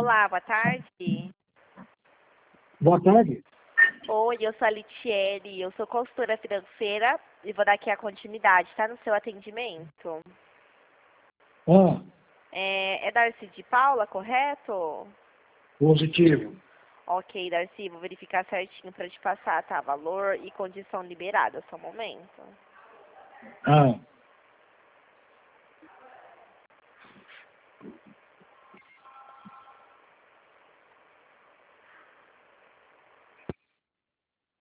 Olá, boa tarde. Boa tarde. Oi, eu sou a Litiele, eu sou consultora financeira e vou dar aqui a continuidade, tá? No seu atendimento. Ah, É Darcy de Paula, correto? positivo. Ok, Darcy, vou verificar certinho para te passar, tá? Valor e condição liberada, só um momento. Ah,